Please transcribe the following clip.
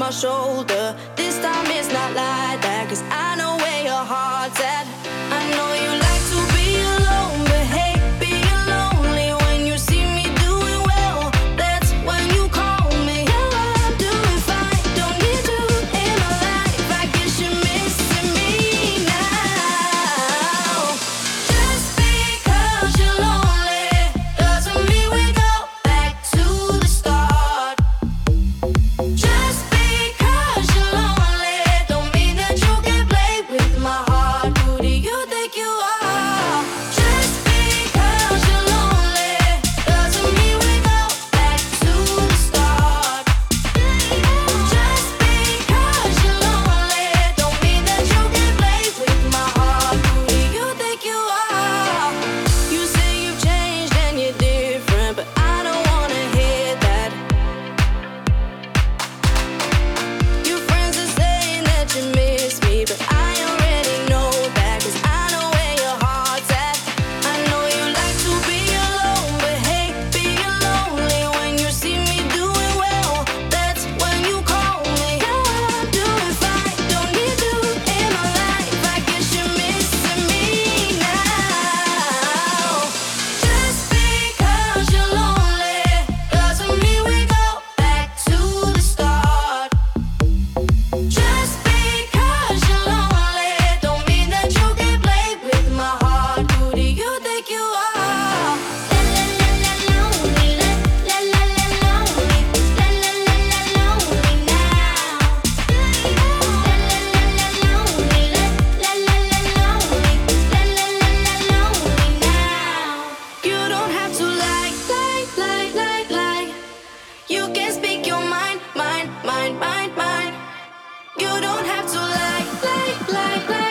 my shoulder. This time it's not like that, 'cause I know where your heart's at. I know you like to be alone, but hey, being lonely when you see me doing well, that's when you call me. Yeah, I'm doing fine, don't need you in my life. I guess you're missing me now. Just because you're lonely doesn't mean we go back to the start. Just because you're lonely don't mean that you can play with my heart. Who do you think you are? Just because you're lonely doesn't mean we go back to the start. Just because you're lonely don't mean that you can play with my heart. Who do you think you are? You say you've changed and you're different, but I don't wanna hear that. Your friends are saying that you miss me, but I already know that, 'cause I know where your heart's at. I know you like to be alone, but hey, being lonely when you see me doing well, that's when you call me. Yeah, I'm doing fine, don't need you in my life. I guess you're missing me now. Just because you're lonely doesn't mean we go back to the start. Just because you're lonely don't mean that you can play with my heart. Who do you think you are? La la la la lonely, la la la la lonely, la la la la lonely now. La la la la lonely, la la la la lonely, la la la la lonely now. You don't have to like. You can speak your mind. You don't have to like.